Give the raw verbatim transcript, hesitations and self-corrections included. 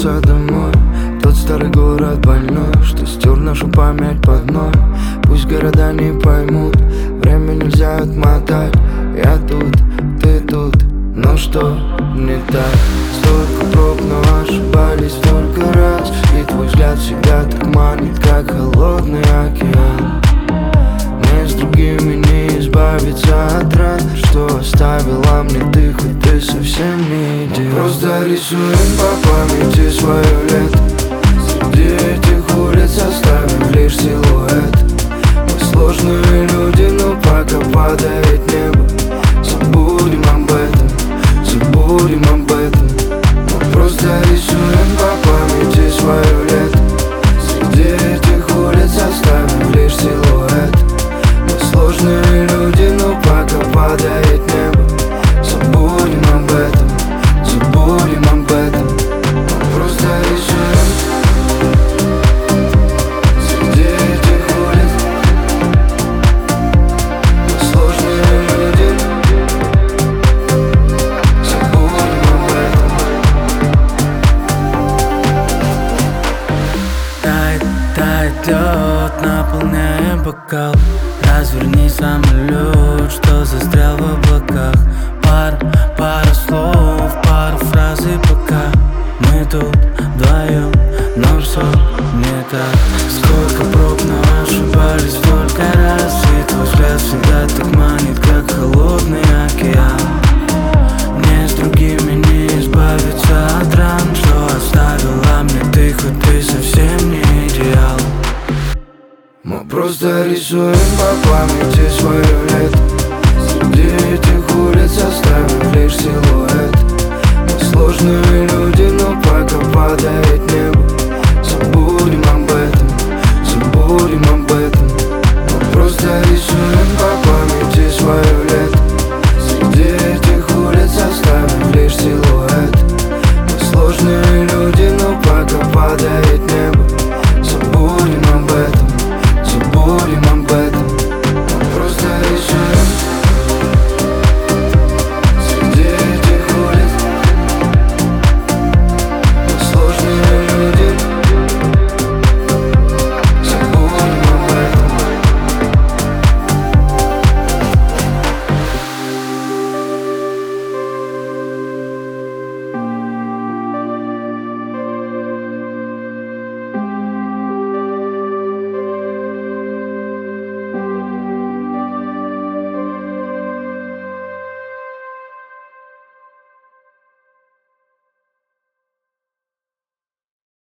вернуться домой. Тот старый город больной, что стер нашу память под ноль. Пусть города не поймут, время нельзя отмотать. Я тут, ты тут, но что не так? Столько проб, но ошибались столько раз. И твой взгляд всегда так манит, как холодный океан. Мне с другими не избавиться от ран, что оставила мне ты, хоть ты совсем не идеал. Просто рисуем по памяти свое лето. Среди этих улиц оставим лишь силуэт. Мы сложные люди, но пока падает небо. Забудем об этом, забудем об этом. Мы просто рисуем по памяти свое лето. Среди этих улиц оставим лишь силуэт. Мы сложные люди, но пока падает небо. Забудем об этом, забудем об этом. Мы просто рисуем. Среди этих улиц мы сложные люди. Забудем об этом. Тает, тает лед, наполняем бокал. Разверни самолет, что застрял в облаках. Пара, пара слов, пару фраз и пока мы тут вдвоем, но все не так. Сколько проб, но ошибались столько раз. И твой взгляд всегда так манит, как холодный океан. Мне с другими не избавиться от ран, что оставила мне ты, хоть ты совсем не идеал. Мы просто рисуем по памяти свое